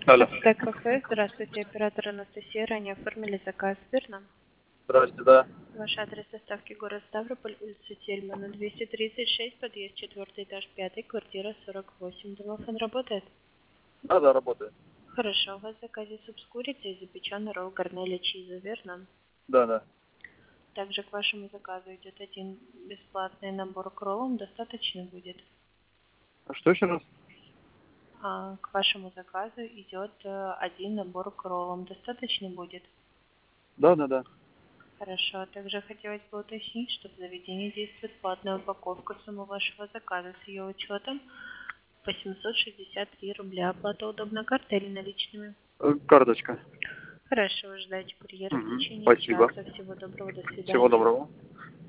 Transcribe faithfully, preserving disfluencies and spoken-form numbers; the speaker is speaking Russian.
Алло. Отстак кафе. Здравствуйте, оператор Анастасия. Ранее оформили заказ, верно? Здравствуйте, да. Ваш адрес доставки город Ставрополь, улица Тельмана, двести тридцать шесть, подъезд четвертый этаж, пятый, квартира сорок восемь. Домофон работает? Да, да, работает. Хорошо. У вас в заказе суп с курицей и запеченный ролл гарнеля чиза, верно? Да, да. Также к вашему заказу идет один бесплатный набор к роллам. Достаточно будет? А что еще раз? А, к вашему заказу идет э, один набор к роллам. Достаточно будет? Да, да, да. Хорошо. Также хотелось бы уточнить, что в заведении действует платная упаковка. Сумма вашего заказа с ее учетом восемьсот шестьдесят три рубля. Оплата удобна картой или наличными? Э, Карточка. Хорошо. Ждайте курьера в Угу. течение Спасибо. часа. Всего доброго. До Всего свидания. доброго.